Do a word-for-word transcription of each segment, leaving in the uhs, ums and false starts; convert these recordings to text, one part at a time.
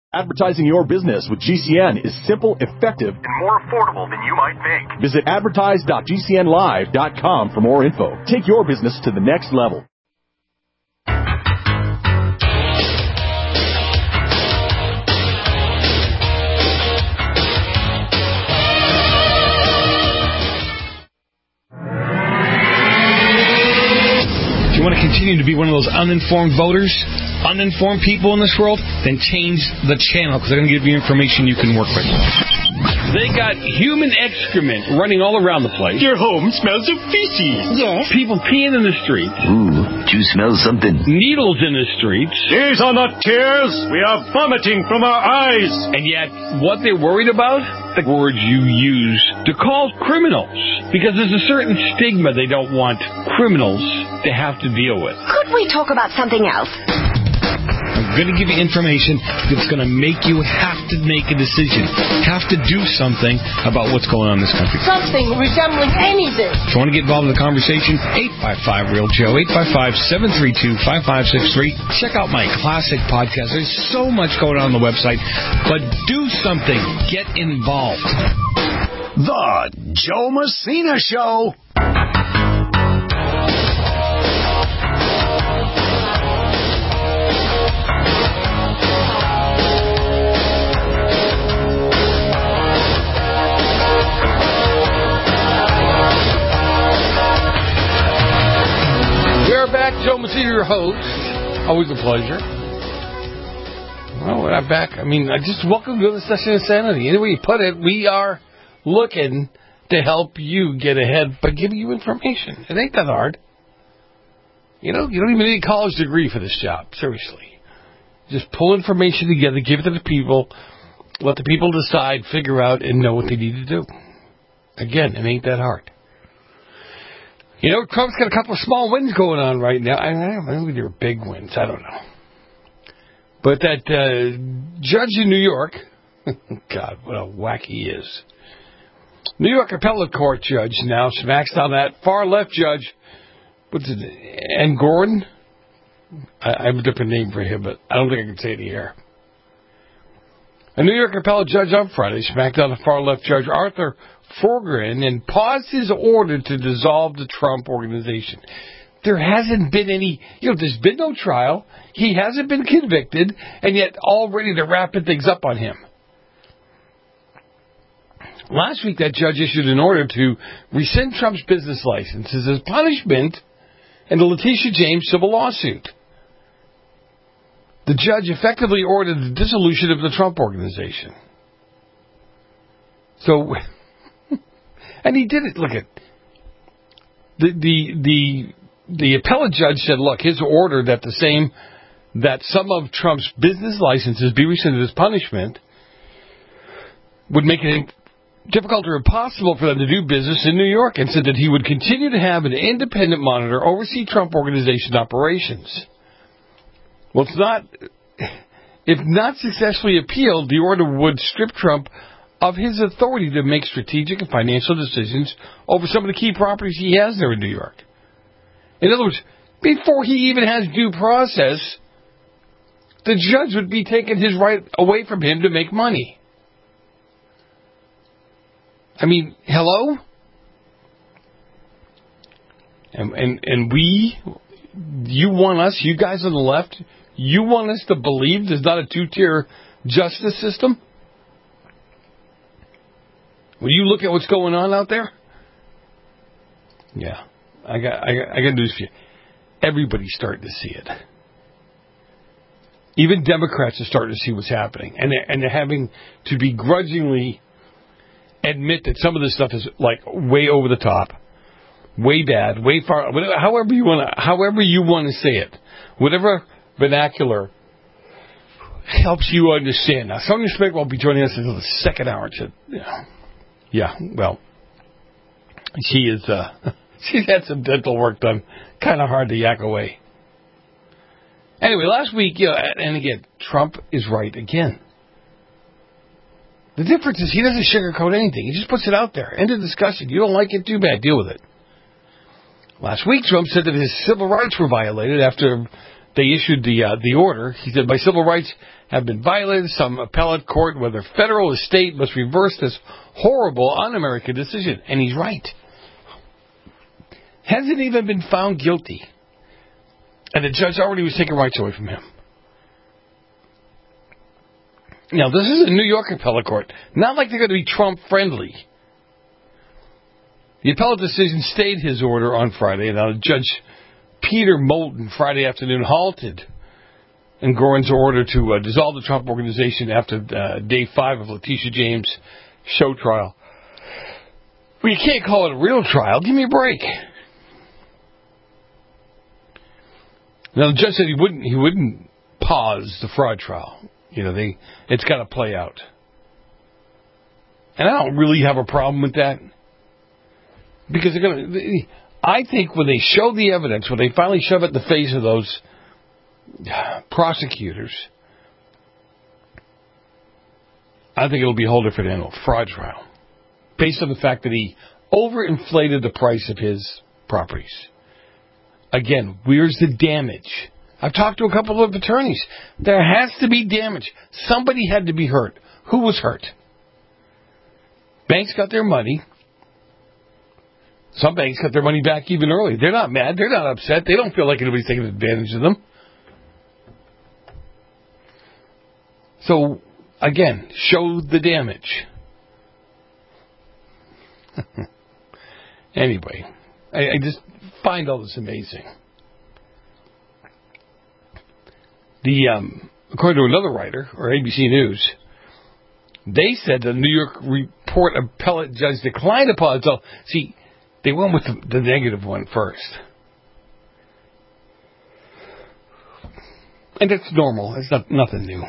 Advertising your business with G C N is simple, effective, and more affordable than you might think. Visit advertise dot g c n live dot com for more info. Take your business to the next level. You want to continue to be one of those uninformed voters, uninformed people in this world, then change the channel, because they're going to give you information you can work with. They got human excrement running all around the place. Your home smells of feces. Yes. People peeing in the streets. Ooh, do you smell something? Needles in the streets. These are not tears. We are vomiting from our eyes. And yet, what they're worried about? The words you use to call criminals. Because there's a certain stigma they don't want criminals to have to deal with. Could we talk about something else? I'm going to give you information that's going to make you have to make a decision, have to do something about what's going on in this country. Something resembling anything. If you want to get involved in the conversation, eight five five, real Joe, eight five five, seven three two, five five six three. Check out my classic podcast. There's so much going on on the website, but do something. Get involved. The Joe Messina Show. We're back. Joe Messina, your host. Always a pleasure. Well, we're not back. I mean, I just welcome to the session of sanity. Any way you put it, we are looking to help you get ahead by giving you information. It ain't that hard. You know, you don't even need a college degree for this job. Seriously. Just pull information together, give it to the people, let the people decide, figure out, and know what they need to do. Again, it ain't that hard. You know, Trump's got a couple of small wins going on right now. I don't know, maybe they're big wins. I don't know. But that uh, judge in New York, God, what a whack he is. New York appellate court judge now smacks down that far-left judge, what's it, Engoron? I, I have a different name for him, but I don't think I can say it here. A New York appellate judge on Friday smacked down the far-left judge Arthur Forgeron and paused his order to dissolve the Trump organization. There hasn't been any, you know, there's been no trial. He hasn't been convicted, and yet already they're wrapping things up on him. Last week, that judge issued an order to rescind Trump's business licenses as punishment in the Letitia James civil lawsuit. The judge effectively ordered the dissolution of the Trump organization. So, and he did it. Look at the the the the appellate judge said, look, his order that the same that some of Trump's business licenses be rescinded as punishment would make it difficult or impossible for them to do business in New York, and said that he would continue to have an independent monitor oversee Trump organization operations. Well, it's not, if not successfully appealed, the order would strip Trump of his authority to make strategic and financial decisions over some of the key properties he has there in New York. In other words, before he even has due process, the judge would be taking his right away from him to make money. I mean, hello? And, and and we, you want us, you guys on the left, you want us to believe there's not a two-tier justice system? When you look at what's going on out there? Yeah, I got, I got, I got news for you. Everybody's starting to see it. Even Democrats are starting to see what's happening, and they're, and they're having to begrudgingly admit that some of this stuff is like way over the top, way bad, way far. However you want to, however you want to say it, whatever vernacular helps you understand. Now, Sonia Smith won't be joining us until the second hour. To, yeah, yeah. Well, she is. Uh, she's had some dental work done. Kind of hard to yak away. Anyway, last week, you know, and again, Trump is right again. The difference is he doesn't sugarcoat anything. He just puts it out there. End of discussion. You don't like it? Too bad. Deal with it. Last week, Trump said that his civil rights were violated after they issued the uh, the order. He said, my civil rights have been violated. Some appellate court, whether federal or state, must reverse this horrible, un-American decision. And he's right. Hasn't even been found guilty. And the judge already was taking rights away from him. Now, this is a New York appellate court. Not like they're going to be Trump-friendly. The appellate decision stayed his order on Friday. Now, Judge Peter Moulton, Friday afternoon, halted Engoron's order to uh, dissolve the Trump organization after uh, day five of Letitia James' show trial. Well, you can't call it a real trial. Give me a break. Now, the judge said he wouldn't he wouldn't pause the fraud trial. You know, they it's got to play out. And I don't really have a problem with that. Because they're going to... I think when they show the evidence, when they finally shove it in the face of those prosecutors, I think it'll be a whole different animal. Fraud trial. Based on the fact that he overinflated the price of his properties. Again, where's the damage? I've talked to a couple of attorneys. There has to be damage. Somebody had to be hurt. Who was hurt? Banks got their money. Some banks got their money back even early. They're not mad. They're not upset. They don't feel like anybody's taking advantage of them. So, again, show the damage. Anyway, I, I just find all this amazing. The um, according to another writer, or A B C News, they said the New York Report appellate judge declined to pause. So, see, they went with the, the negative one first. And that's normal. It's not nothing new.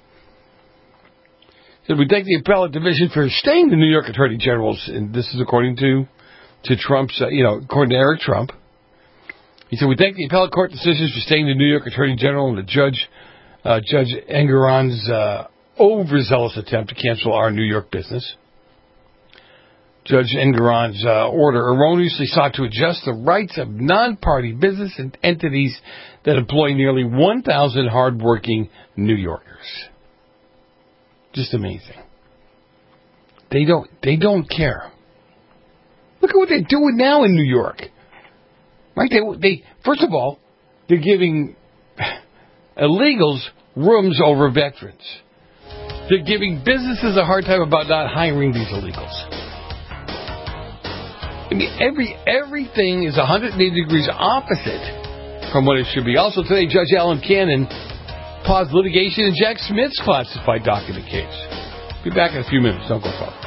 So we thank the appellate division for staying the New York Attorney General's, and this is according to to Trump's, uh, you know, according to Eric Trump. He said, we thank the appellate court decisions for staying the New York Attorney General and the judge, uh, Judge Engoron's uh, overzealous attempt to cancel our New York business. Judge Engoron's uh, order erroneously sought to adjust the rights of non-party business and entities that employ nearly one thousand hardworking New Yorkers. Just amazing. They don't, they don't care. Look at what they're doing now in New York. Right? They, they first of all, they're giving illegals rooms over veterans. They're giving businesses a hard time about not hiring these illegals. I mean, every everything is one hundred eighty degrees opposite from what it should be. Also today, Judge Alan Cannon paused litigation in Jack Smith's classified document case. Be back in a few minutes. Don't go far.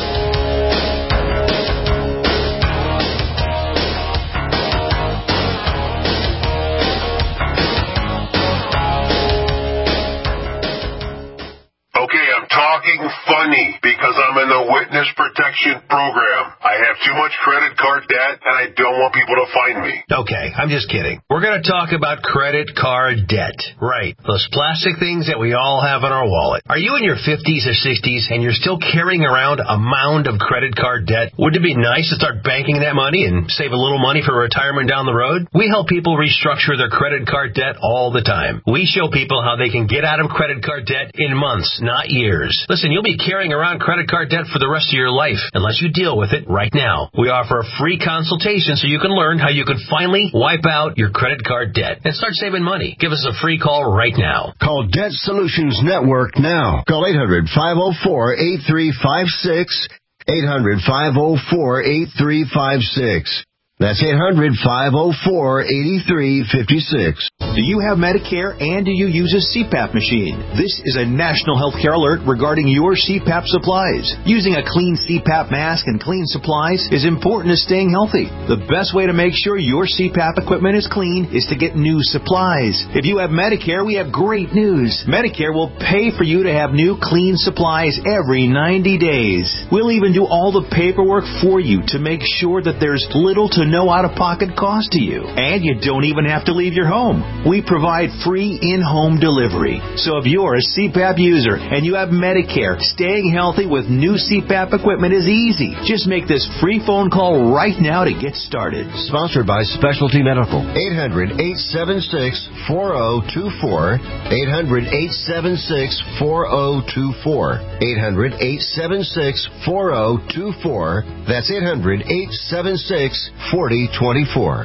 Talking funny because I'm in the witness protection program. I have too much credit card debt and I don't want people to find me. Okay, I'm just kidding. We're going to talk about credit card debt. Right. Those plastic things that we all have in our wallet. Are you in your fifties or sixties and you're still carrying around a mound of credit card debt? Wouldn't it be nice to start banking that money and save a little money for retirement down the road? We help people restructure their credit card debt all the time. We show people how they can get out of credit card debt in months, not years. Listen, you'll be carrying around credit card debt for the rest of your life unless you deal with it right now. We offer a free consultation so you can learn how you can finally wipe out your credit card debt and start saving money. Give us a free call right now. Call Debt Solutions Network now. Call eight hundred, five oh four, eight three five six. eight hundred, five oh four, eight three five six. That's eight hundred, five oh four, eight three five six. Do you have Medicare and do you use a C PAP machine? This is a national healthcare alert regarding your C PAP supplies. Using a clean C PAP mask and clean supplies is important to staying healthy. The best way to make sure your C PAP equipment is clean is to get new supplies. If you have Medicare, we have great news. Medicare will pay for you to have new clean supplies every ninety days. We'll even do all the paperwork for you to make sure that there's little to no out-of-pocket cost to you. And you don't even have to leave your home. We provide free in-home delivery. So if you're a C PAP user and you have Medicare, staying healthy with new C PAP equipment is easy. Just make this free phone call right now to get started. Sponsored by Specialty Medical. eight hundred, eight seven six, four zero two four. eight hundred, eight seven six, four zero two four. eight hundred, eight seven six, four zero two four. That's eight hundred, eight seven six, four zero two four.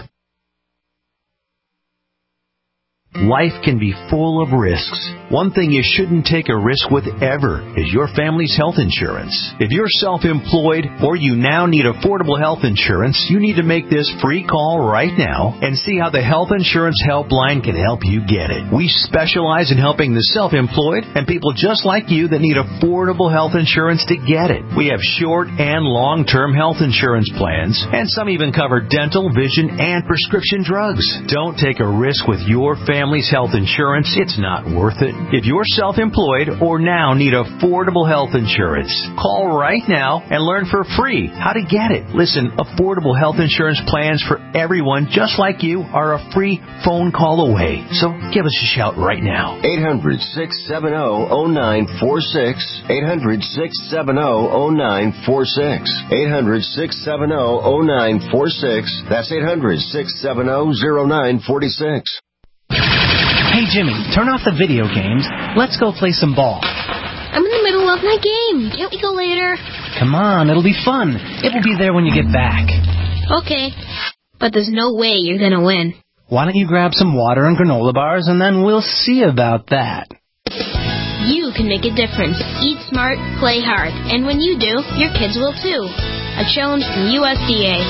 Life can be full of risks. One thing you shouldn't take a risk with ever is your family's health insurance. If you're self-employed or you now need affordable health insurance, you need to make this free call right now and see how the Health Insurance Helpline can help you get it. We specialize in helping the self-employed and people just like you that need affordable health insurance to get it. We have short and long-term health insurance plans, and some even cover dental, vision, and prescription drugs. Don't take a risk with your family. Family's health insurance, it's not worth it. If you're self-employed or now need affordable health insurance, call right now and learn for free how to get it. Listen, affordable health insurance plans for everyone just like you are a free phone call away. So give us a shout right now. eight hundred, six seven zero, zero nine four six. eight hundred, six seven zero, zero nine four six. eight hundred, six seven zero, zero nine four six. That's eight hundred, six seven zero, zero nine four six. Hey, Jimmy, turn off the video games. Let's go play some ball. I'm in the middle of my game. Can't we go later? Come on, it'll be fun. It will be there when you get back. Okay, but there's no way you're going to win. Why don't you grab some water and granola bars, and then we'll see about that. You can make a difference. Eat smart, play hard. And when you do, your kids will too. A challenge from U S D A.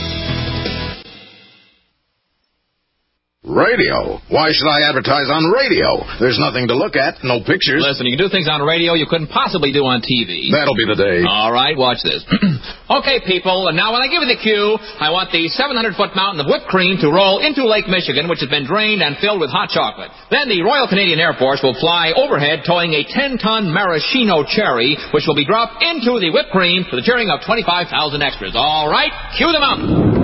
Radio? Why should I advertise on radio? There's nothing to look at, no pictures. Listen, you can do things on radio you couldn't possibly do on T V. That'll be the day. All right, watch this. Okay, people, and now when I give you the cue, I want the seven hundred foot mountain of whipped cream to roll into Lake Michigan, which has been drained and filled with hot chocolate. Then the Royal Canadian Air Force will fly overhead towing a ten ton maraschino cherry, which will be dropped into the whipped cream to the cheering of twenty-five thousand extras. All right, cue the mountain.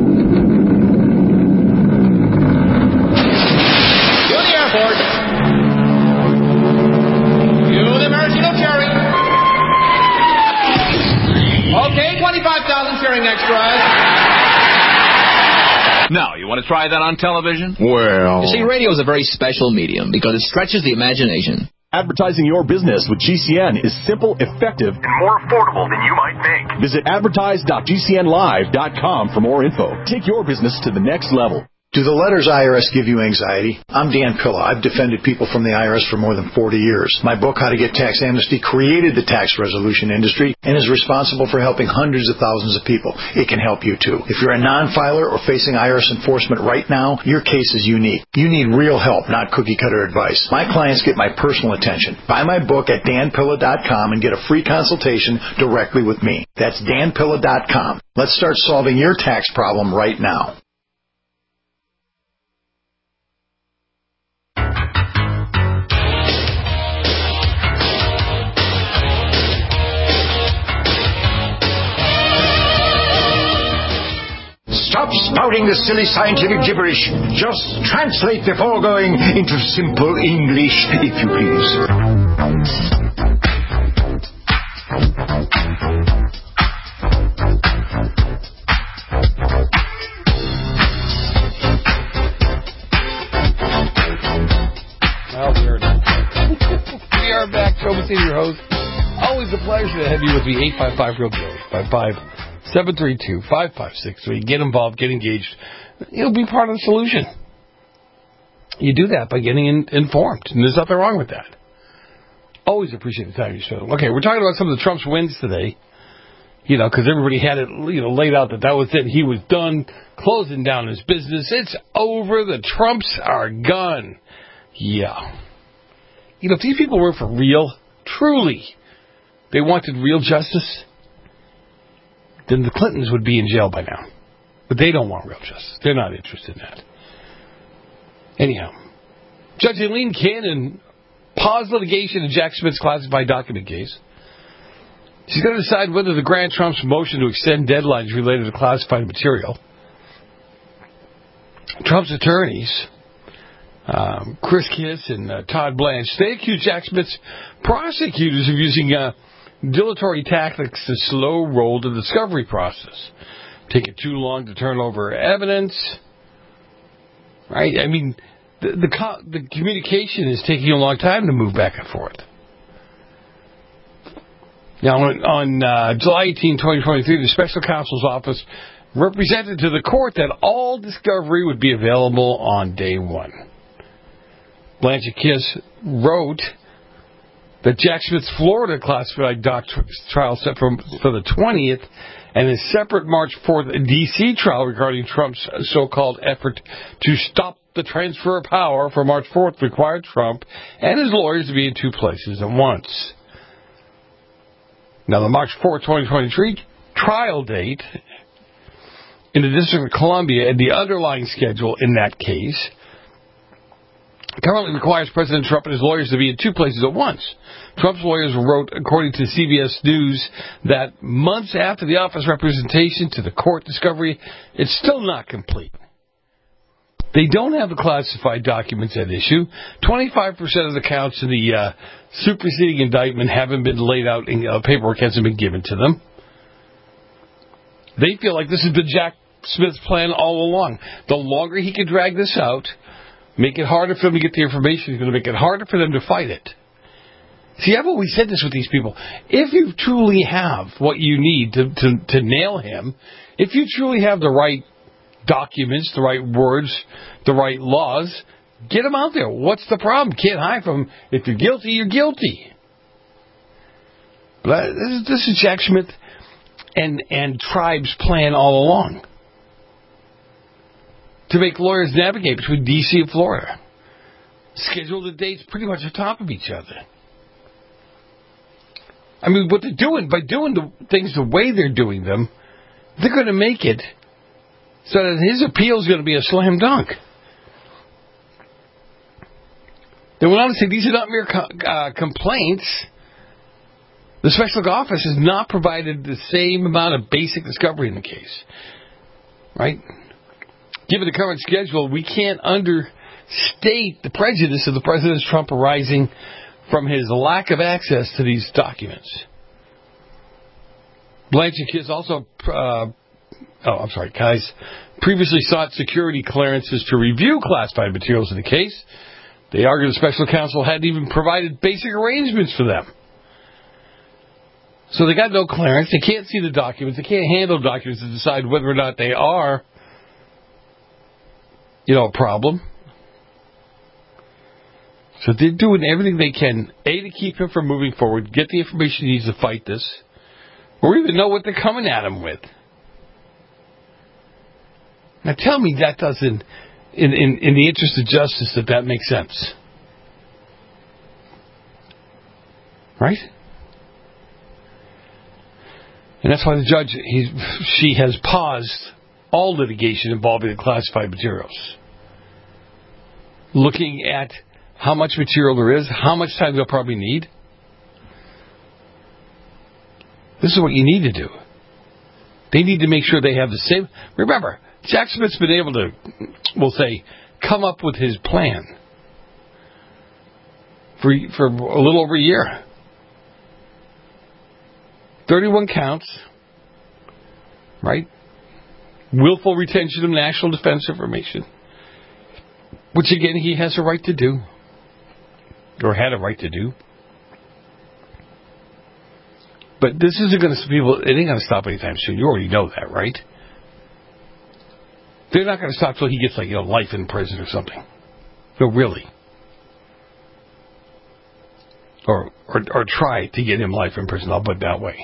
twenty-five thousand cheering extras. Now, you want to try that on television? Well... You see, radio is a very special medium because it stretches the imagination. Advertising your business with G C N is simple, effective, and more affordable than you might think. Visit advertise dot G C N live dot com for more info. Take your business to the next level. Do the letters I R S give you anxiety? I'm Dan Pilla. I've defended people from the I R S for more than forty years. My book, How to Get Tax Amnesty, created the tax resolution industry and is responsible for helping hundreds of thousands of people. It can help you, too. If you're a non-filer or facing I R S enforcement right now, your case is unique. You need real help, not cookie-cutter advice. My clients get my personal attention. Buy my book at dan pilla dot com and get a free consultation directly with me. That's dan pilla dot com. Let's start solving your tax problem right now. Stop spouting the silly scientific gibberish. Just translate the foregoing into simple English, if you please. Well, we are done. We are back. Joe Messina, your host. Always a pleasure to have you with me. eight five five, real Joe. eight five five, seven three two, five five six three. Get involved, get engaged. You'll be part of the solution. You do that by getting in, informed, and there's nothing wrong with that. Always appreciate the time you spend. Okay, we're talking about some of the Trump's wins today. You know, because everybody had it, you know, laid out that that was it. He was done closing down his business. It's over. The Trumps are gone. Yeah. You know, if these people were for real, truly, they wanted real justice, then the Clintons would be in jail by now. But they don't want real justice. They're not interested in that. Anyhow, Judge Eileen Cannon paused litigation in Jack Smith's classified document case. She's going to decide whether to grant Trump's motion to extend deadlines related to classified material. Trump's attorneys um, Chris Kiss and uh, Todd Blanche. They accused Jack Smith's prosecutors of using uh, dilatory tactics to slow roll the discovery process. Taking too long to turn over evidence. Right? I mean, the, the, co- the communication is taking a long time to move back and forth. Now, on, on uh, July eighteenth, twenty twenty-three, the special counsel's office represented to the court that all discovery would be available on day one. Blanche Kiss wrote that Jack Smith's Florida classified doc trial set for, for the twentieth and a separate March fourth D C trial regarding Trump's so-called effort to stop the transfer of power for March fourth required Trump and his lawyers to be in two places at once. Now, the March fourth, twenty twenty-three trial date in the District of Columbia and the underlying schedule in that case currently requires President Trump and his lawyers to be in two places at once. Trump's lawyers wrote, according to C B S News, that months after the office representation to the court discovery, it's still not complete. They don't have the classified documents at issue. twenty-five percent of the counts in the uh, superseding indictment haven't been laid out, in uh, paperwork hasn't been given to them. They feel like this has been Jack Smith's plan all along. The longer he can drag this out, make it harder for them to get the information, he's going to make it harder for them to fight it. See, I've always said this with these people. If you truly have what you need to, to, to nail him, if you truly have the right documents, the right words, the right laws, get them out there. What's the problem? Can't hide from them. If you're guilty, you're guilty. But this is, this is Jack Smith and, and Tribe's plan all along. To make lawyers navigate between D C and Florida. Schedule the dates pretty much on top of each other. I mean, what they're doing, by doing the things the way they're doing them, they're going to make it so that his appeal is going to be a slam dunk. They went on to say these are not mere co- uh, complaints. The special office has not provided the same amount of basic discovery in the case. Right? Given the current schedule, we can't understate the prejudice of the President Trump arising from his lack of access to these documents. Blanche and Kiss also, uh, oh, I'm sorry, guys, previously sought security clearances to review classified materials in the case. They argued the special counsel hadn't even provided basic arrangements for them. So they got no clearance. They can't see the documents. They can't handle documents to decide whether or not they are, you know, a problem. So they're doing everything they can, A, to keep him from moving forward, get the information he needs to fight this, or even know what they're coming at him with. Now tell me that doesn't, in, in, in the interest of justice, that that makes sense. Right? And that's why the judge, he, she has paused all litigation involving the classified materials. Looking at how much material there is, how much time they'll probably need. This is what you need to do. They need to make sure they have the same. Remember, Jack Smith's been able to, we'll say, come up with his plan for, for a little over a year. thirty-one counts, right? Willful retention of national defense information, which again he has a right to do, or had a right to do. But this isn't going to people. It ain't going to stop anytime soon. You already know that, right? They're not going to stop till he gets like you know life in prison or something. No, really. Or or or try to get him life in prison. I'll put it that way.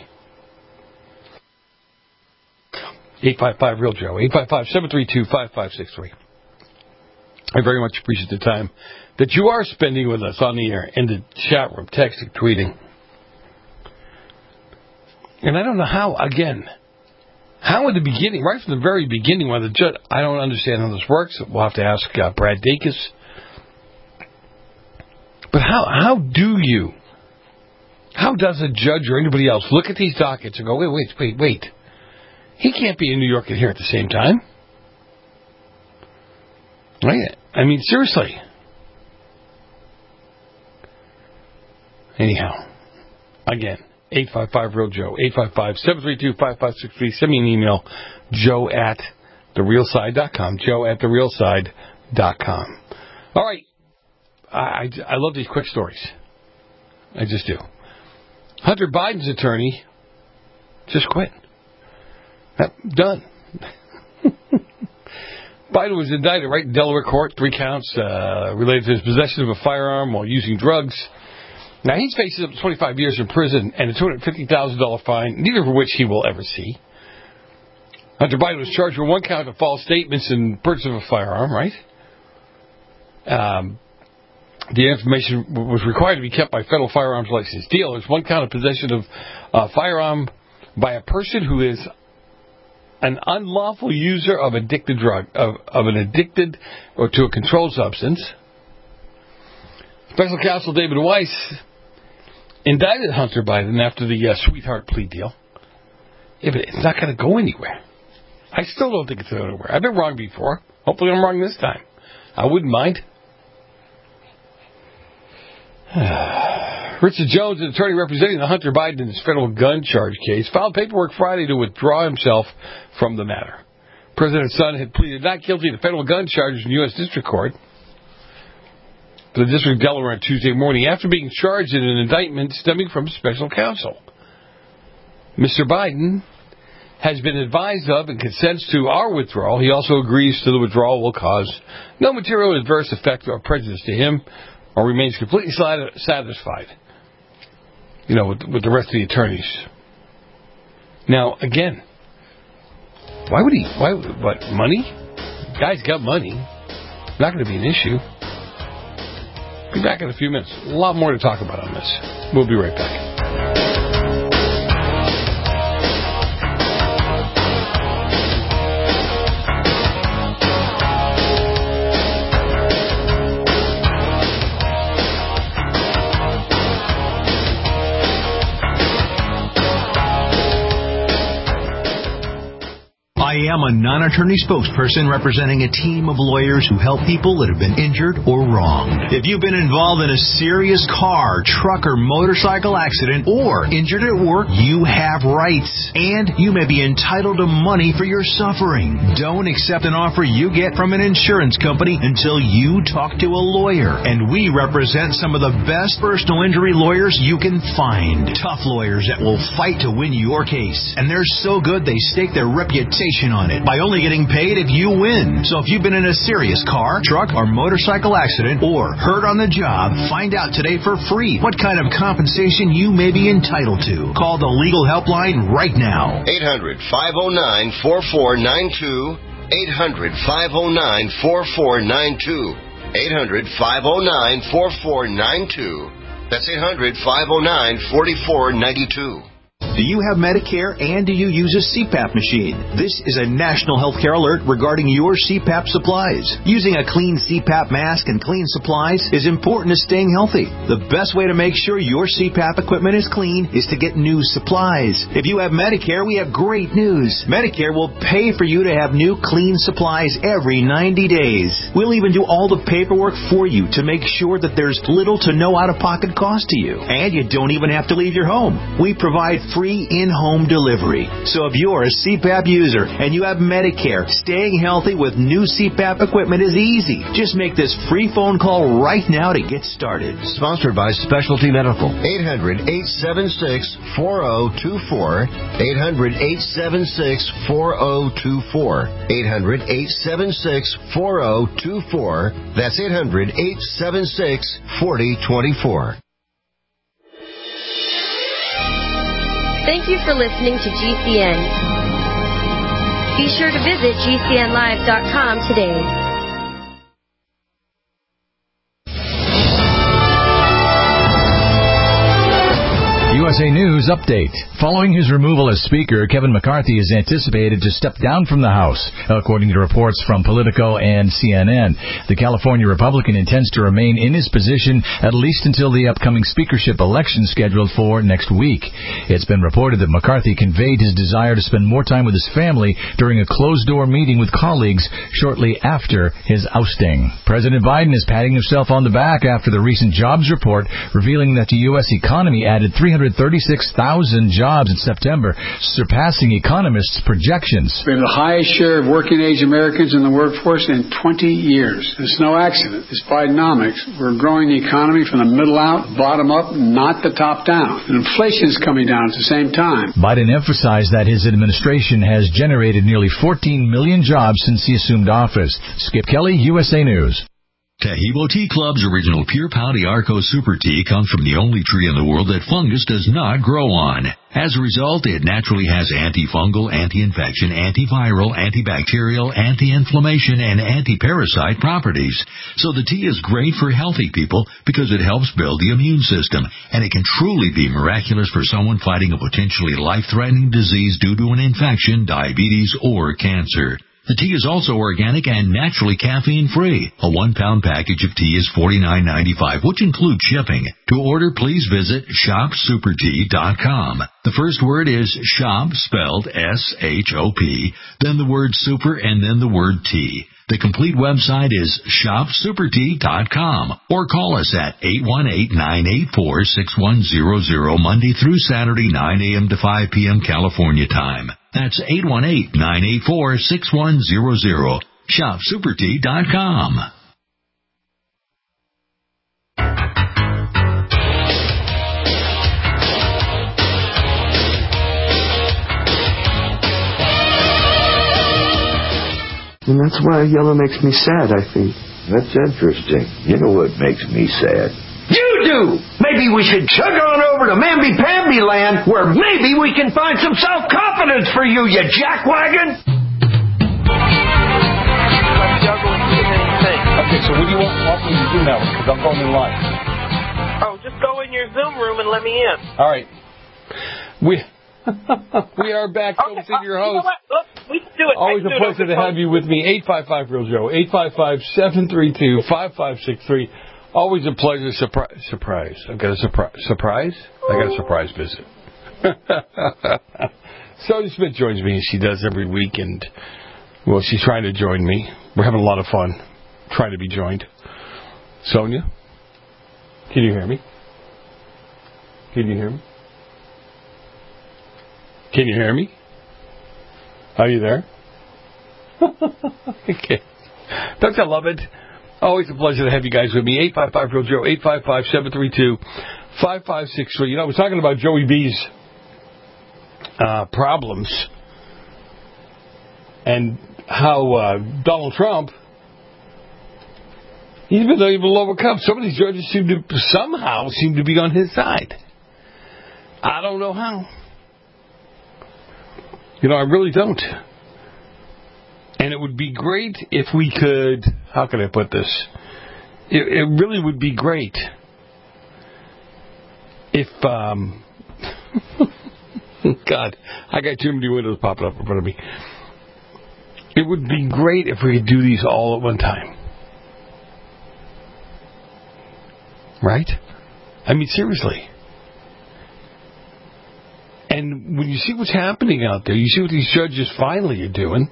eight five five real Joe. eight five five, seven three two, five five six three. I very much appreciate the time that you are spending with us on the air, in the chat room, texting, tweeting. And I don't know how, again, how in the beginning, right from the very beginning, when the judge, I don't understand how this works. We'll have to ask uh, Brad Dacus. But how how do you, how does a judge or anybody else look at these dockets and go, wait, wait, wait, wait. He can't be in New York and here at the same time. Right? I mean, seriously. Anyhow, again, eight five five real Joe, eight five five, seven three two, five five six three. Send me an email, joe at the real side dot com, joe at the real side dot com. All right. I, I, I love these quick stories. I just do. Hunter Biden's attorney just quit. Yep, done. Biden was indicted right in Delaware court, three counts uh, related to his possession of a firearm while using drugs. Now, he's facing up to twenty-five years in prison and a two hundred fifty thousand dollars fine, neither of which he will ever see. Hunter Biden was charged with one count of false statements and purchase of a firearm, right? Um, the information was required to be kept by federal firearms license dealers. One count of possession of a firearm by a person who is an unlawful user of addicted drug, of, of an addicted or to a controlled substance. Special counsel David Weiss indicted Hunter Biden after the uh, sweetheart plea deal. Yeah, but it's not going to go anywhere. I still don't think it's going anywhere. I've been wrong before. Hopefully I'm wrong this time. I wouldn't mind. Richard Jones, an attorney representing the Hunter Biden in his federal gun charge case, filed paperwork Friday to withdraw himself from the matter. President's son had pleaded not guilty to federal gun charges in U S District Court for the District of Delaware on Tuesday morning after being charged in an indictment stemming from special counsel. Mister Biden has been advised of and consents to our withdrawal. He also agrees to the withdrawal will cause no material adverse effect or prejudice to him or remains completely satisfied, you know, with, with the rest of the attorneys. Now, again, why would he, why, what, money? The guy's got money. Not going to be an issue. Be back in a few minutes. A lot more to talk about on this. We'll be right back. I am a non-attorney spokesperson representing a team of lawyers who help people that have been injured or wronged. If you've been involved in a serious car, truck, or motorcycle accident or injured at work, you have rights, and you may be entitled to money for your suffering. Don't accept an offer you get from an insurance company until you talk to a lawyer, and we represent some of the best personal injury lawyers you can find. Tough lawyers that will fight to win your case, and they're so good they stake their reputation on it by only getting paid if you win. So if you've been in a serious car, truck, or motorcycle accident or hurt on the job, find out today for free what kind of compensation you may be entitled to. Call the legal helpline right now. eight hundred, five oh nine, four four nine two. eight hundred, five oh nine, four four nine two. eight hundred, five oh nine, four four nine two. That's eight hundred, five oh nine, four four nine two. Do you have Medicare and do you use a C PAP machine? This is a national healthcare alert regarding your C PAP supplies. Using a clean C PAP mask and clean supplies is important to staying healthy. The best way to make sure your C PAP equipment is clean is to get new supplies. If you have Medicare, we have great news. Medicare will pay for you to have new clean supplies every ninety days. We'll even do all the paperwork for you to make sure that there's little to no out-of-pocket cost to you. And you don't even have to leave your home. We provide free in-home delivery. So if you're a C PAP user and you have Medicare, staying healthy with new C PAP equipment is easy. Just make this free phone call right now to get started. Sponsored by Specialty Medical. eight hundred, eight seven six, four oh two four. eight hundred, eight seven six, four oh two four. eight hundred, eight seven six, four oh two four. That's eight hundred, eight seven six, four oh two four. Thank you for listening to G C N. Be sure to visit G C N live dot com today. You S A News Update. Following his removal as Speaker, Kevin McCarthy is anticipated to step down from the House, according to reports from Politico and C N N. The California Republican intends to remain in his position at least until the upcoming speakership election scheduled for next week. It's been reported that McCarthy conveyed his desire to spend more time with his family during a closed-door meeting with colleagues shortly after his ousting. President Biden is patting himself on the back after the recent jobs report revealing that the U S economy added three hundred thirty-six thousand jobs in September, surpassing economists' projections. We have the highest share of working-age Americans in the workforce in twenty years. It's no accident. It's Bidenomics. We're growing the economy from the middle out, bottom up, not the top down. And inflation's coming down at the same time. Biden emphasized that his administration has generated nearly fourteen million jobs since he assumed office. Skip Kelly, U S A News. Tahibo Tea Club's original Pure Pau Arco Super Tea comes from the only tree in the world that fungus does not grow on. As a result, it naturally has antifungal, anti-infection, antiviral, antibacterial, anti-inflammation, and anti-parasite properties. So the tea is great for healthy people because it helps build the immune system, and it can truly be miraculous for someone fighting a potentially life-threatening disease due to an infection, diabetes, or cancer. The tea is also organic and naturally caffeine-free. A one-pound package of tea is forty-nine ninety-five, which includes shipping. To order, please visit shop super tea dot com. The first word is shop, spelled S H O P, then the word super, and then the word tea. The complete website is shop super tea dot com, or call us at eight one eight, nine eight four, six one zero zero Monday through Saturday, nine a.m. to five p.m. California time. That's eight one eight, nine eight four, six one zero zero. shop super tea dot com. And that's why yellow makes me sad, I think. That's interesting. You know what makes me sad? You do! Maybe we should chug on over to Mamby-Pamby land, where maybe we can find some self-confidence for you, you jackwagon! Okay, so what do you want, want me to do now? Because I'm going in live. Oh, just go in your Zoom room and let me in. All right. We... we are back, folks, okay, in your host. You know what? Look, we can do it. Always a pleasure to have you with me. eight five five, real Joe. eight five five, seven three two, five five six three. Always a pleasure. Surprise. Surprise. I've got a surprise. Surprise? I got a surprise visit. Sonia Smith joins me, as she does every week. And, well, she's trying to join me. We're having a lot of fun trying to be joined. Sonia? Can you hear me? Can you hear me? Can you hear me? Are you there? Okay. Don't you love it? Always a pleasure to have you guys with me. eight five five, real Joe, eight five five, seven three two, five five six three. You know, I was talking about Joey B's uh, problems and how uh, Donald Trump, he's been able to overcome. Some of these judges seem to somehow seem to be on his side. I don't know how. You know, I really don't. And it would be great if we could, how can I put this? It, it really would be great if, um, God, I got too many windows popping up in front of me. It would be great if we could do these all at one time. Right? I mean, seriously. And when you see what's happening out there, you see what these judges finally are doing,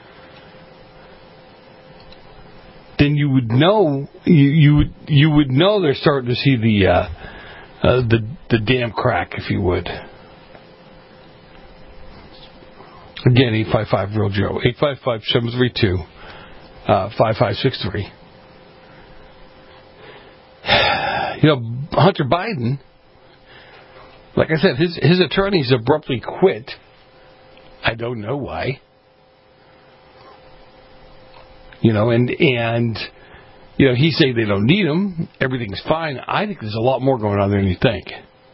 then you would know you, you would you would know they're starting to see the uh, uh, the the damn crack, if you would. Again, eight five five real Joe, eight five five seven three two five five six three. You know, Hunter Biden, like I said, his his attorneys abruptly quit. I don't know why. You know, and, and you know, he say they don't need him. Everything's fine. I think there's a lot more going on there than you think.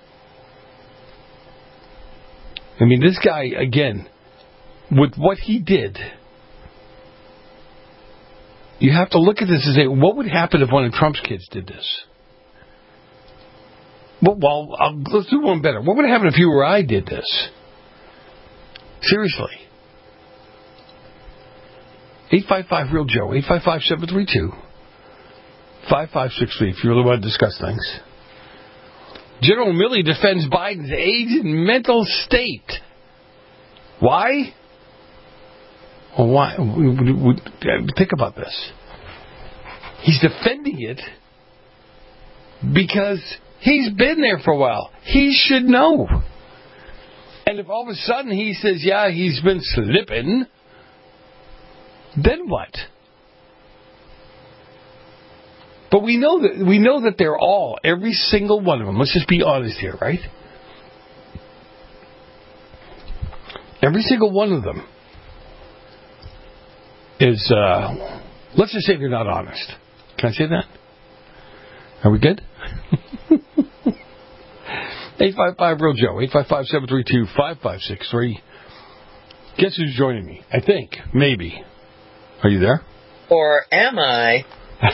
I mean, this guy, again, with what he did, you have to look at this and say, what would happen if one of Trump's kids did this? Well, well I'll, let's do one better. What would happen if you or I did this? Seriously. eight five five real Joe, eight five five, seven three two, five five six three if you really want to discuss things. General Milley defends Biden's age and mental state. Why? Well, why? Think about this. He's defending it because he's been there for a while. He should know. And if all of a sudden he says, yeah, he's been slipping, then what? But we know that we know that they're all, every single one of them. Let's just be honest here, right? Every single one of them is, uh, let's just say they're not honest. Can I say that? Are we good? eight five five real Joe, eight five five, seven three two, five five six three. Guess who's joining me? I think. Maybe. Are you there? Or am I?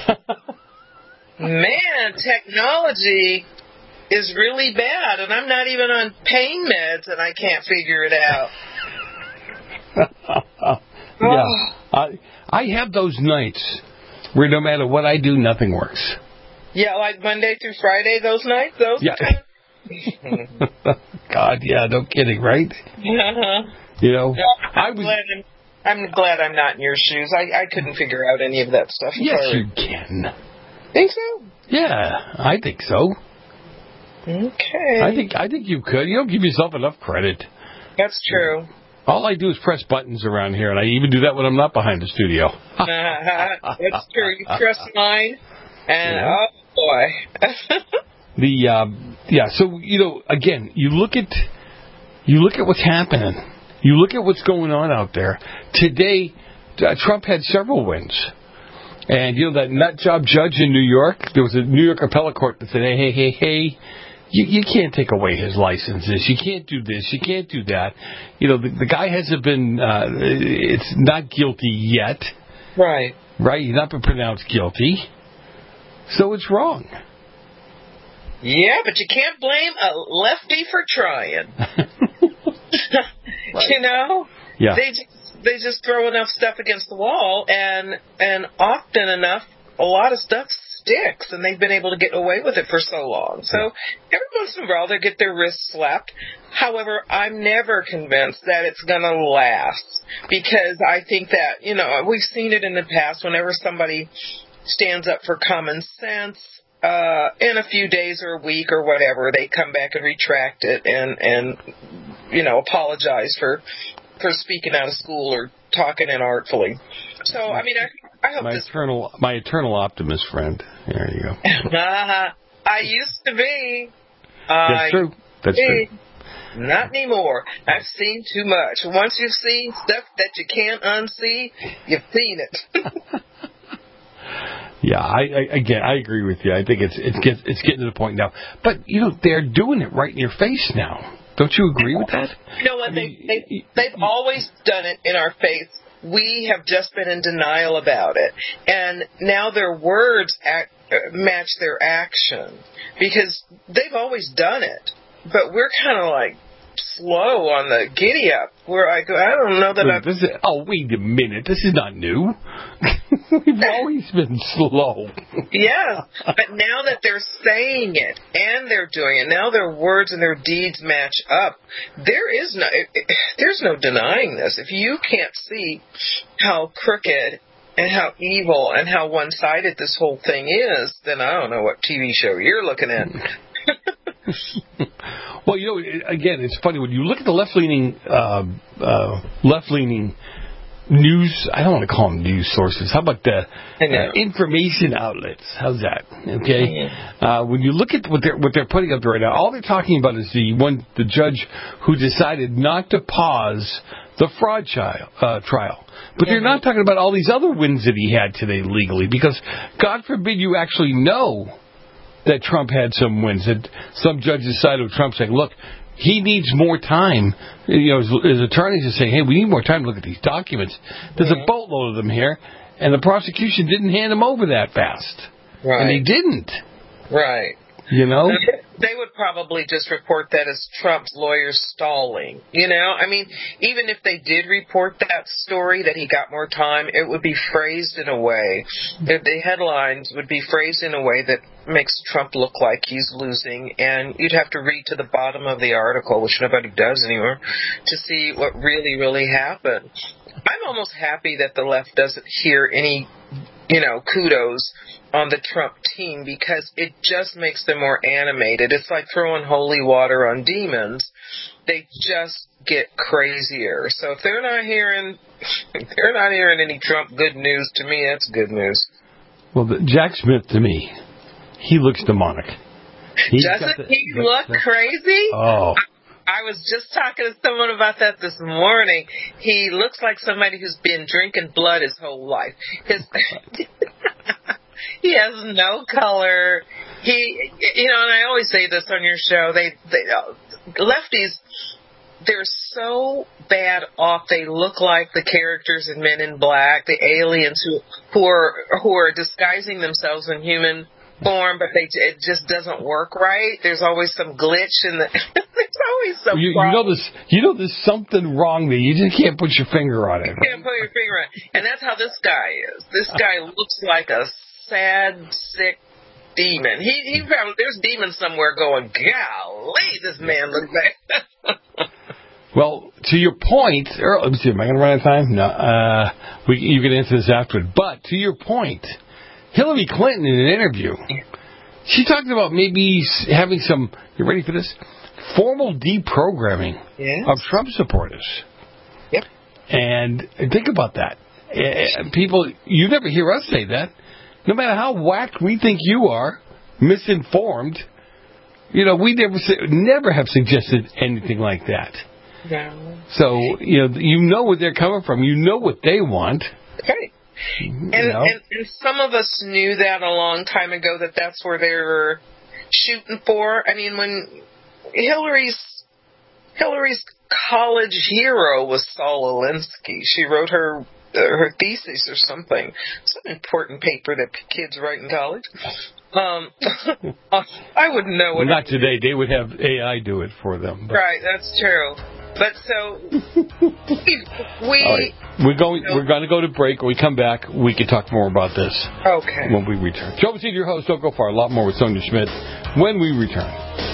Man, technology is really bad, and I'm not even on pain meds, and I can't figure it out. Yeah. I, I have those nights where no matter what I do, nothing works. Yeah, like Monday through Friday, those nights? Those yeah. kind of... God, yeah, no kidding, right? Uh-huh. You know, yeah, I I'm, was... glad I'm, I'm glad I'm not in your shoes. I, I couldn't figure out any of that stuff. Yes, Sorry. you can. Think so? Yeah, I think so. Okay. I think I think you could. You don't give yourself enough credit. That's true. All I do is press buttons around here, and I even do that when I'm not behind the studio. That's true. You press mine, and yeah. oh boy. the um, yeah. So you know, again, you look at you look at what's happening. You look at what's going on out there today. Uh, Trump had several wins. And, you know, that nut job judge in New York, there was a New York appellate court that said, hey, hey, hey, hey, you, you can't take away his licenses. You can't do this. You can't do that. You know, the, the guy hasn't been, uh, it's not guilty yet. Right. Right? He's not been pronounced guilty. So it's wrong. Yeah, but you can't blame a lefty for trying. Right. You know? Yeah. They just, They just throw enough stuff against the wall, and and often enough, a lot of stuff sticks, and they've been able to get away with it for so long. So every once in a while, they get their wrists slapped. However, I'm never convinced that it's going to last, because I think that, you know, we've seen it in the past. Whenever somebody stands up for common sense, uh, in a few days or a week or whatever, they come back and retract it and, and you know, apologize for... for speaking out of school or talking inartfully. So, I mean, I, I hope my this... Eternal, my eternal optimist friend. There you go. I used to be. That's I true. That's be. true. Not anymore. I've seen too much. Once you've seen stuff that you can't unsee, you've seen it. Yeah, I, I again, I agree with you. I think it's it's get, it's getting to the point now. But, you know, they're doing it right in your face now. Don't you agree with that? You know what? I mean, they, they, they've always done it in our face. We have just been in denial about it. And now their words act, match their action. Because they've always done it. But we're kind of like slow on the giddy up. We're like, I don't know that wait, I've... This is, oh, wait a minute. This is not new. We've always been slow. Yes, but now that they're saying it and they're doing it, now their words and their deeds match up. There is no, there's no denying this. If you can't see how crooked and how evil and how one-sided this whole thing is, then I don't know what T V show you're looking at. Well, you know, again, it's funny when you look at the left-leaning, uh, uh, left-leaning news. I don't want to call them news sources. How about the uh, information outlets? How's that? Okay. Mm-hmm. Uh, when you look at what they're what they're putting up there right now, all they're talking about is the one the judge who decided not to pause the fraud trial. Uh, trial. But mm-hmm. they're not talking about all these other wins that he had today legally, because God forbid you actually know that Trump had some wins, that some judge decided with Trump saying, look, he needs more time. You know, his, his attorneys are saying, hey, we need more time to look at these documents. There's mm-hmm. a boatload of them here, and the prosecution didn't hand them over that fast. Right. And they didn't. Right. You know? they would probably just report that as Trump's lawyers stalling. You know, I mean, even if they did report that story that he got more time, it would be phrased in a way, the headlines would be phrased in a way that makes Trump look like he's losing, and you'd have to read to the bottom of the article, which nobody does anymore, to see what really, really happened. I'm almost happy that the left doesn't hear any, you know, kudos on the Trump team, because it just makes them more animated. It's like throwing holy water on demons. They just get crazier. So if they're not hearing, if they're not hearing any Trump good news, to me, that's good news. Well, the, Jack Smith, to me, he looks demonic. He's Doesn't the, he the, look the, crazy? Oh. I was just talking to someone about that this morning. He looks like somebody who's been drinking blood his whole life. His He has no color. He, you know, and I always say this on your show, they, they lefties, they're so bad off. They look like the characters in Men in Black, the aliens who who are who are disguising themselves in human form, but they it just doesn't work right. There's always some glitch in the. There's always some. You, you know this. You know there's something wrong there. You just can't put your finger on it. You can't put your finger on it, and that's how this guy is. This guy looks like a sad, sick demon. He he found there's demons somewhere going, golly, this man looks bad. Well, to your point, or, let me see, am I going to run out of time? No, uh, we, you can answer this afterward. But to your point, Hillary Clinton in an interview, she talked about maybe having some, you ready for this? Formal deprogramming yes. of Trump supporters. Yep. And think about that. People, you never hear us say that. No matter how whacked we think you are, misinformed, you know, we never never have suggested anything like that. No. So, you know, you know where they're coming from. You know what they want. Okay. And, you know? and, and some of us knew that a long time ago, that that's where they were shooting for. I mean, when Hillary's Hillary's college hero was Saul Alinsky. She wrote her uh, her thesis or something. Some important paper that kids write in college. Um, I wouldn't know. Well, not today. They would have A I do it for them. But. Right, that's true. But so we, we right. we're going. We're going to go to break. When we come back, we can talk more about this. Okay. When we return, Joe Messina, your host. Don't go far. A lot more with Sonia Schmidt when we return.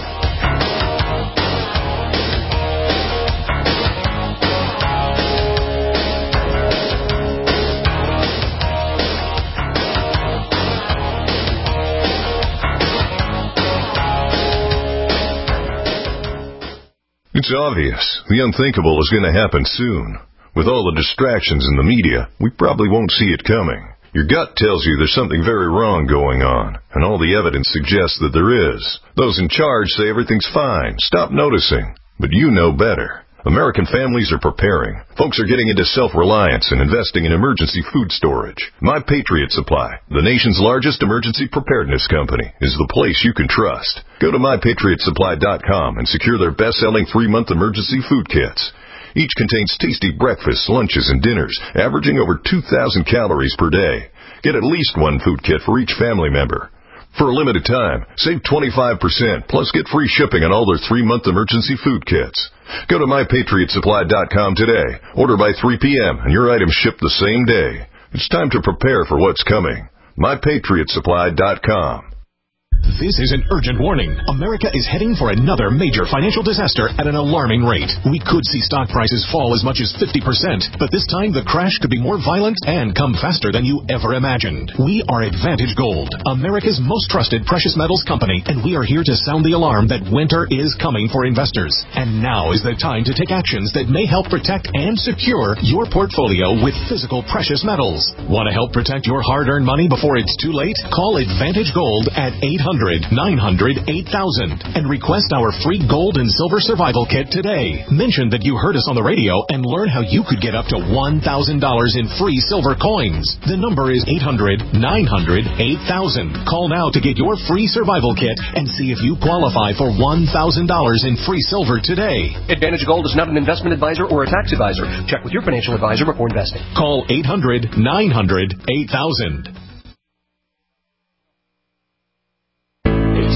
It's obvious. The unthinkable is going to happen soon. With all the distractions in the media, we probably won't see it coming. Your gut tells you there's something very wrong going on, and all the evidence suggests that there is. Those in charge say everything's fine. Stop noticing. But you know better. American families are preparing. Folks are getting into self-reliance and investing in emergency food storage. My Patriot Supply, the nation's largest emergency preparedness company, is the place you can trust. Go to my patriot supply dot com and secure their best-selling three-month emergency food kits. Each contains tasty breakfasts, lunches, and dinners, averaging over two thousand calories per day. Get at least one food kit for each family member. For a limited time, save twenty-five percent, plus get free shipping on all their three-month emergency food kits. Go to my patriot supply dot com today. Order by three p.m. and your items ship the same day. It's time to prepare for what's coming. my patriot supply dot com. This is an urgent warning. America is heading for another major financial disaster at an alarming rate. We could see stock prices fall as much as fifty percent, but this time the crash could be more violent and come faster than you ever imagined. We are Advantage Gold, America's most trusted precious metals company, and we are here to sound the alarm that winter is coming for investors. And now is the time to take actions that may help protect and secure your portfolio with physical precious metals. Want to help protect your hard-earned money before it's too late? Call Advantage Gold at eight hundred, nine hundred, eight thousand and request our free gold and silver survival kit today. Mention that you heard us on the radio and learn how you could get up to one thousand dollars in free silver coins. The number is eight hundred, nine hundred, eight thousand. Call now to get your free survival kit and see if you qualify for one thousand dollars in free silver today. Advantage Gold is not an investment advisor or a tax advisor. Check with your financial advisor before investing. Call eight hundred, nine hundred, eight thousand. Extension.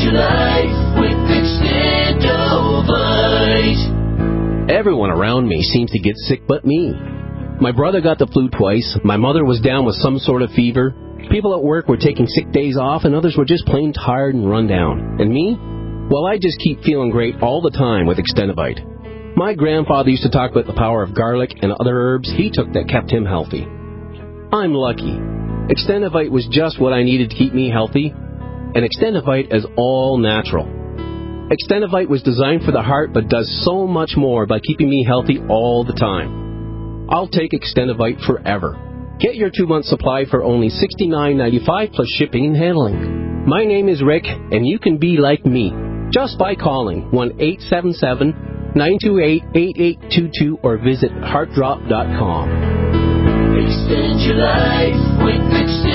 your life with Extendovite. Everyone around me seems to get sick but me. My brother got the flu twice. My mother was down with some sort of fever. People at work were taking sick days off, and others were just plain tired and run down. And me? Well, I just keep feeling great all the time with Extendovite. My grandfather used to talk about the power of garlic and other herbs he took that kept him healthy. I'm lucky. Extendovite was just what I needed to keep me healthy, and Extendovite is all natural. Extendovite was designed for the heart but does so much more by keeping me healthy all the time. I'll take Extendovite forever. Get your two-month supply for only sixty-nine ninety-five plus shipping and handling. My name is Rick, and you can be like me just by calling one eight seven seven, nine two eight, eight eight two two or visit heart drop dot com. Extend your life with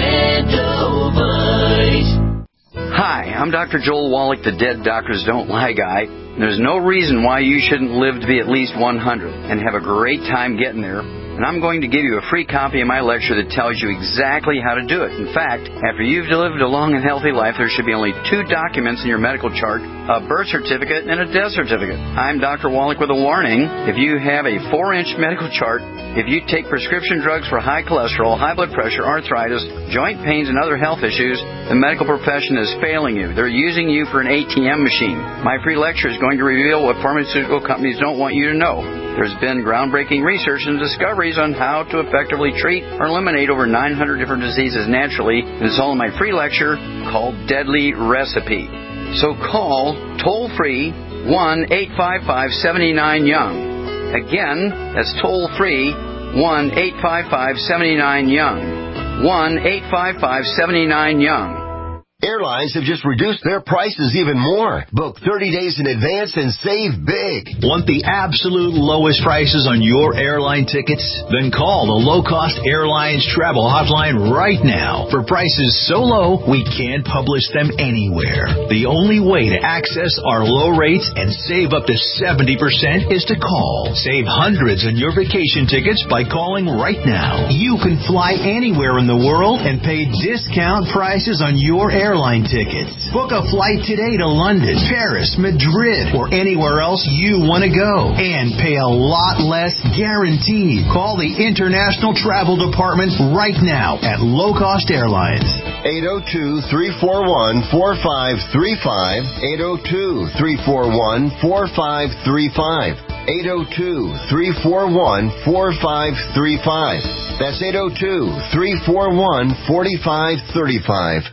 Extendovite. Hi, I'm Doctor Joel Wallach, the Dead Doctors Don't Lie guy. There's no reason why you shouldn't live to be at least one hundred and have a great time getting there. And I'm going to give you a free copy of my lecture that tells you exactly how to do it. In fact, after you've lived a long and healthy life, there should be only two documents in your medical chart, a birth certificate and a death certificate. I'm Doctor Wallach with a warning. If you have a four-inch medical chart, if you take prescription drugs for high cholesterol, high blood pressure, arthritis, joint pains, and other health issues, the medical profession is failing you. They're using you for an A T M machine. My free lecture is going to reveal what pharmaceutical companies don't want you to know. There's been groundbreaking research and discoveries on how to effectively treat or eliminate over nine hundred different diseases naturally. And it's all in my free lecture called Deadly Recipe. So call toll-free one eight five five, seven nine, young. Again, that's toll-free one eight five five, seven nine, young. one eight five five, seven nine, young. Airlines have just reduced their prices even more. Book thirty days in advance and save big. Want the absolute lowest prices on your airline tickets? Then call the Low Cost Airlines Travel Hotline right now. For prices so low, we can't publish them anywhere. The only way to access our low rates and save up to seventy percent is to call. Save hundreds on your vacation tickets by calling right now. You can fly anywhere in the world and pay discount prices on your airline airline tickets. Book a flight today to London, Paris, Madrid, or anywhere else you want to go. And pay a lot less guaranteed. Call the International Travel Department right now at Low Cost Airlines. eight oh two, three four one, four five three five. eight oh two, three four one, four five three five. eight oh two, three four one, four five three five. That's eight oh two, three four one, four five three five.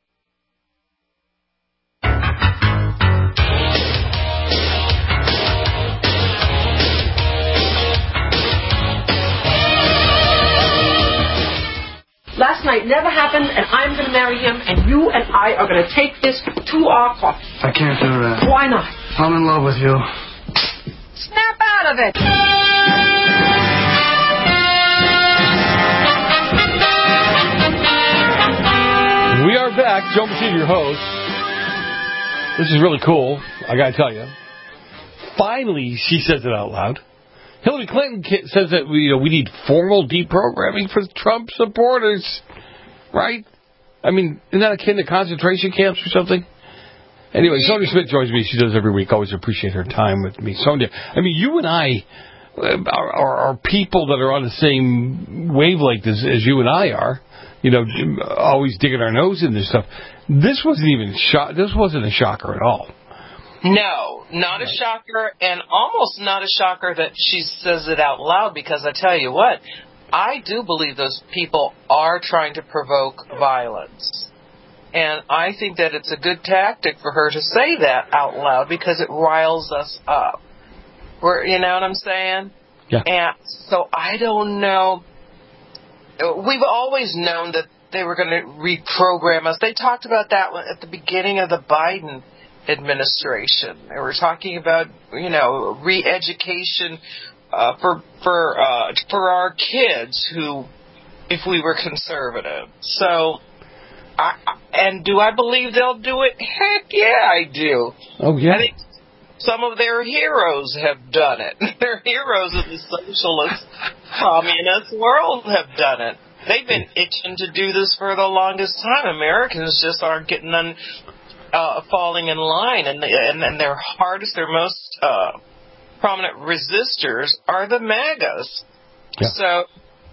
Last night never happened, and I'm going to marry him, and you and I are going to take this to our coffin. I can't do that. Why not? I'm in love with you. Snap out of it. We are back. Joe Machine, your host. This is really cool, I got to tell you. Finally, she says it out loud. Hillary Clinton says that we, you know, we need formal deprogramming for Trump supporters, right? I mean, isn't that akin to concentration camps or something? Anyway, Sonia Smith joins me. She does every week. Always appreciate her time with me. Sonia, I mean, you and I are, are, are people that are on the same wavelength as, as you and I are. You know, always digging our nose in this stuff. This wasn't even shock. This wasn't a shocker at all. No, not a shocker, and almost not a shocker that she says it out loud, because I tell you what, I do believe those people are trying to provoke violence. And I think that it's a good tactic for her to say that out loud because it riles us up. We're, you know what I'm saying? Yeah. And so I don't know. We've always known that they were going to reprogram us. They talked about that at the beginning of the Biden administration. They were talking about, you know, re-education uh, for for uh, for our kids who, if we were conservative. So, I, and do I believe they'll do it? Heck yeah, I do. Oh yeah. I think some of their heroes have done it. Their heroes of the socialist, communist world have done it. They've been itching to do this for the longest time. Americans just aren't getting on. uh, falling in line, and, and and their hardest, their most uh, prominent resistors are the MAGAs. Yeah. So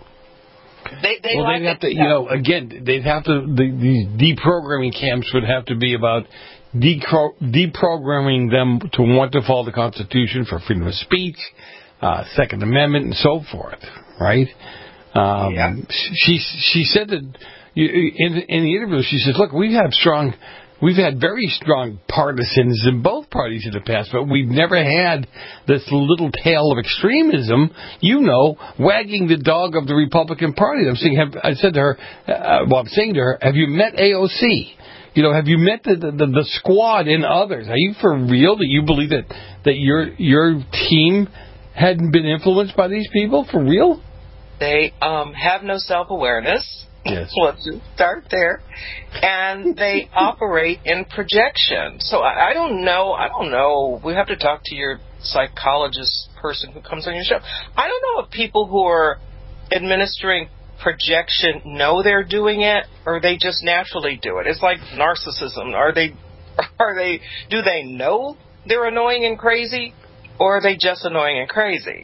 they they well, like they'd have to, you know, again, they'd have to. The, these deprogramming camps would have to be about decro- deprogramming them to want to follow the Constitution for freedom of speech, uh, Second Amendment, and so forth. Right? Um, yeah. She she said that in in the interview. She says, "Look, we have strong." We've had very strong partisans in both parties in the past, but we've never had this little tail of extremism, you know, wagging the dog of the Republican Party. I'm saying, have, I said to her, uh, well, I'm saying to her, have you met A O C? You know, have you met the, the, the squad and others? Are you for real that you believe that, that your your team hadn't been influenced by these people? For real? They um, have no self-awareness. Yes. Let's start there. And they operate in projection. So I, I don't know. I don't know. We have to talk to your psychologist person who comes on your show. I don't know if people who are administering projection know they're doing it, or they just naturally do it. It's like narcissism. Are they? Are they? Do they know they're annoying and crazy, or are they just annoying and crazy?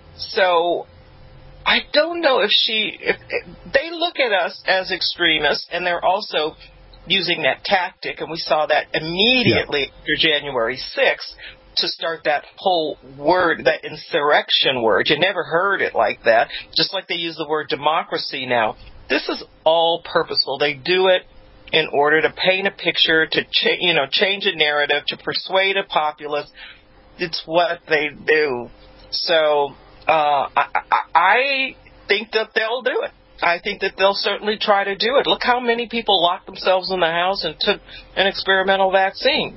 So I don't know if she, if, if they look at us as extremists, and they're also using that tactic, and we saw that immediately yeah. after January sixth to start that whole word, that insurrection word. You never heard it like that, just like they use the word democracy now. This is all purposeful. They do it in order to paint a picture, to cha- you know, change a narrative, to persuade a populace. It's what they do. So Uh, I, I, I think that they'll do it. I think that they'll certainly try to do it. Look how many people locked themselves in the house and took an experimental vaccine.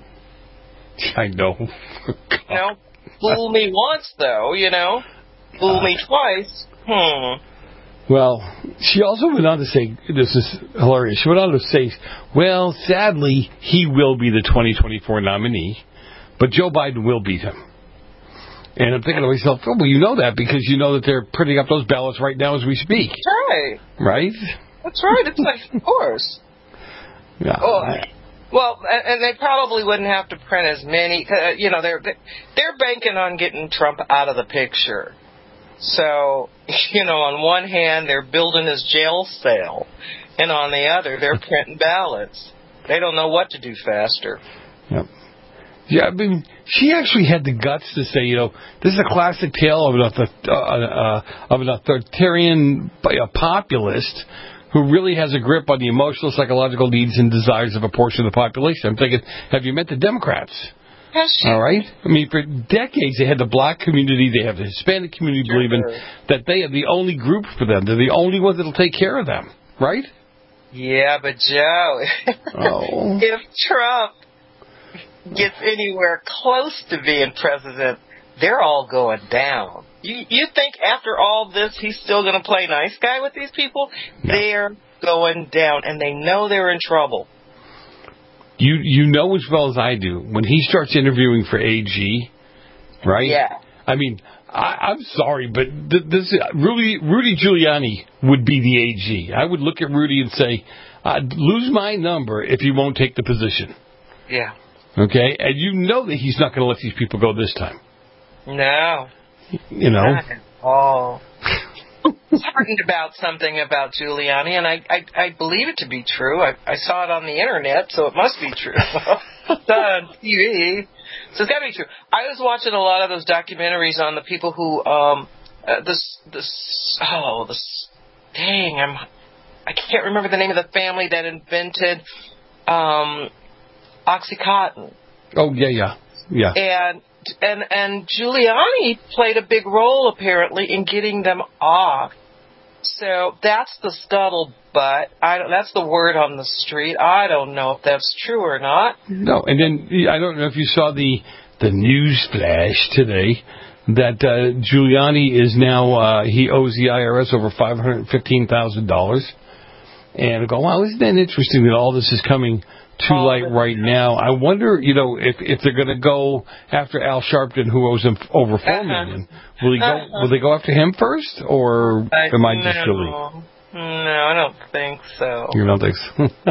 I know. You know, fool me once, though, you know. Fool me twice. Hmm. Well, she also went on to say, this is hilarious, she went on to say, well, sadly, he will be the twenty twenty-four nominee, but Joe Biden will beat him. And I'm thinking to myself, oh, well, you know that because you know that they're printing up those ballots right now as we speak. That's right. Right? That's right. It's like, of course. Yeah. Oh, well, and they probably wouldn't have to print as many. Uh, you know, they're they're banking on getting Trump out of the picture. So, you know, on one hand, they're building his jail cell, and on the other, they're printing ballots. They don't know what to do faster. Yep. Yeah, I mean, she actually had the guts to say, you know, this is a classic tale of an, uh, uh, of an authoritarian populist who really has a grip on the emotional, psychological needs and desires of a portion of the population. I'm thinking, have you met the Democrats? Has she? All right? I mean, for decades, they had the black community, they have the Hispanic community sure. believing that they are the only group for them. They're the only ones that will take care of them, right? Yeah, but Joe, oh. if Trump gets anywhere close to being president, they're all going down. You you think after all this he's still going to play nice guy with these people? No. They're going down, and they know they're in trouble. You you know as well as I do, when he starts interviewing for A G, right? Yeah. I mean, I, I'm sorry, but th- this Rudy Rudy Giuliani would be the A G. I would look at Rudy and say, I'd lose my number if you won't take the position. Yeah. Okay, and you know that he's not going to let these people go this time. No. You know. Not at all. I'm heard about something about Giuliani, and I, I, I believe it to be true. I, I saw it on the internet, so it must be true. It's on T V, so it's got to be true. I was watching a lot of those documentaries on the people who, um, uh, this, this, oh, this, dang, I'm, I can't remember the name of the family that invented, um, OxyContin. Oh, yeah, yeah, yeah. And, and, and Giuliani played a big role, apparently, in getting them off. So that's the scuttlebutt. I don't, that's the word on the street. I don't know if that's true or not. No, and then I don't know if you saw the the news flash today that uh, Giuliani is now, uh, he owes the I R S over five hundred fifteen thousand dollars. And I go, wow, isn't that interesting that all this is coming to light right now? I wonder, you know, if if they're going to go after Al Sharpton, who owes him over four million. Will he go? Will they go after him first, or I, am I just no, silly? No, I don't think so. You don't think so?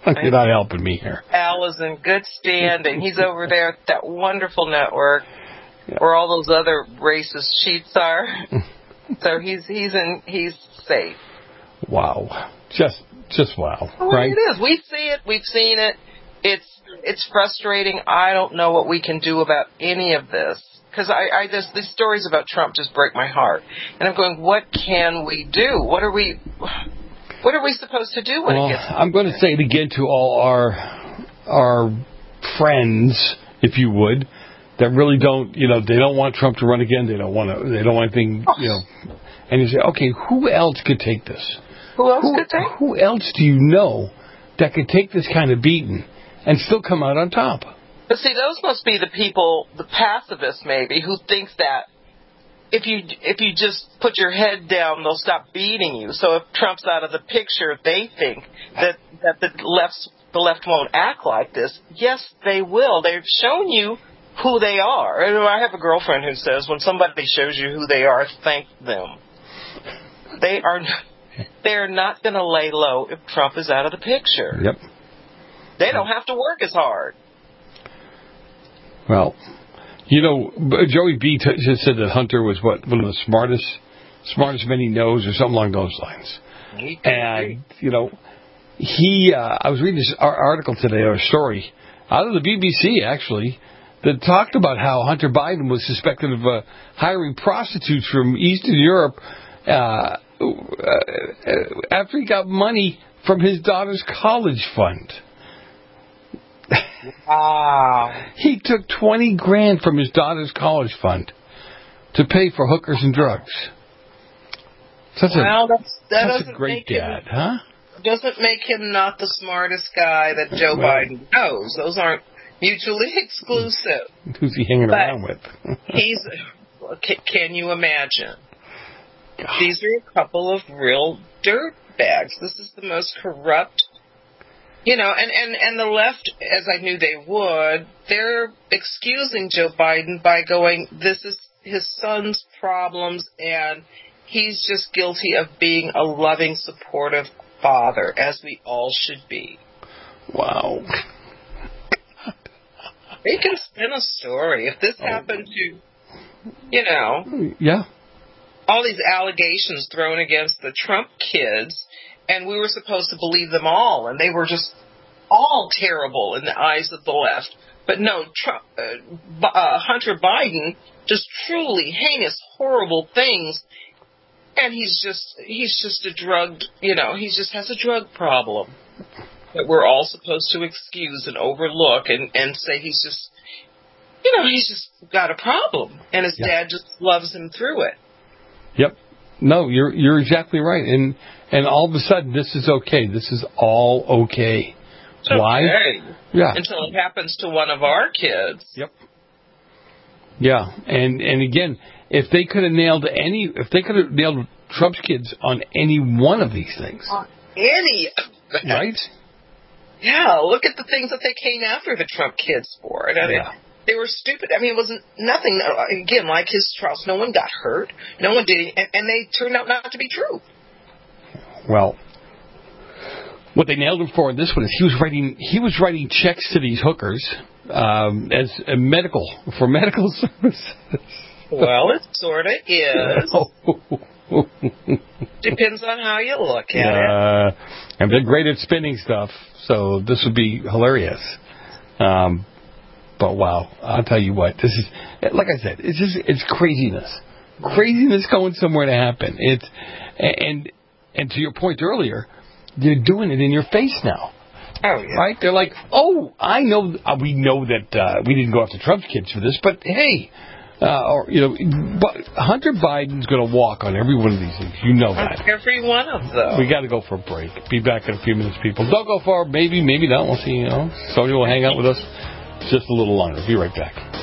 You're not helping me here. Al is in good standing. He's over there at that wonderful network yeah. where all those other racist sheets are. So he's he's in he's safe. Wow, just just wow, well, right? It is. We see it. We've seen it. It's it's frustrating. I don't know what we can do about any of this because I, I just these stories about Trump just break my heart. And I'm going, what can we do? What are we? What are we supposed to do when well, it gets? I'm going to say it again to all our our friends, if you would, that really don't, you know, they don't want Trump to run again. They don't want to. They don't want anything, you know. And you say, okay, who else could take this? Who else who, could take? Who else do you know that could take this kind of beating and still come out on top? But see, those must be the people, the pacifists maybe, who think that if you if you just put your head down, they'll stop beating you. So if Trump's out of the picture, they think that that the left the left won't act like this. Yes, they will. They've shown you who they are. And I have a girlfriend who says when somebody shows you who they are, thank them. They are they're not going to lay low if Trump is out of the picture. Yep. They don't have to work as hard. Well, you know, Joey B t- just said that Hunter was what one of the smartest, smartest men he knows, or something along those lines. And you know, he. Uh, I was reading this article today, or a story out of the B B C actually, that talked about how Hunter Biden was suspected of uh, hiring prostitutes from Eastern Europe uh, uh, after he got money from his daughter's college fund. Wow. He took twenty grand from his daughter's college fund to pay for hookers and drugs. Such well, a, that's, that such doesn't a great make dad, him, huh? Doesn't make him not the smartest guy that Joe well, Biden knows. Those aren't mutually exclusive. Who's he hanging but around with? he's. Can you imagine? God. These are a couple of real dirt bags. This is the most corrupt. You know, and, and, and the left, as I knew they would, they're excusing Joe Biden by going, this is his son's problems, and he's just guilty of being a loving, supportive father, as we all should be. Wow. They can spin a story. If this oh. happened to, you know, yeah, all these allegations thrown against the Trump kids, and we were supposed to believe them all, and they were just all terrible in the eyes of the left. But no, Trump, uh, uh, Hunter Biden just truly heinous, horrible things, and he's just he's just a drug, you know, he just has a drug problem that we're all supposed to excuse and overlook and, and say he's just, you know, he's just got a problem, and his yeah. dad just loves him through it. Yep. No, you're you're exactly right. And and all of a sudden, this is okay. This is all okay. It's Why? Okay. Yeah. Until it happens to one of our kids. Yep. Yeah. And and again, if they could have nailed any, if they could have nailed Trump's kids on any one of these things. On any of them. Right? Yeah. Look at the things that they came after the Trump kids for. I mean, yeah. They were stupid. I mean, it wasn't nothing. Again, like his trials, no one got hurt. No one did, and, and they turned out not to be true. Well, what they nailed him for in this one is he was writing he was writing checks to these hookers um, as a medical for medical services. Well, it sort of is. Depends on how you look at uh, it. And they're great at spinning stuff, so this would be hilarious. Um, But wow, I'll tell you what, this is, like I said, it's just, it's craziness. Craziness going somewhere to happen. It's, and, and to your point earlier, they're doing it in your face now. Oh, yeah. Right? They're like, oh, I know, uh, we know that, uh, we didn't go after Trump's kids for this, but hey, uh, or, you know, but Hunter Biden's going to walk on every one of these things. You know that. On every one of them. We got to go for a break. Be back in a few minutes, people. Don't go far. Maybe, maybe not. We'll see, you know. Sonia will hang out with us just a little longer. Be right back.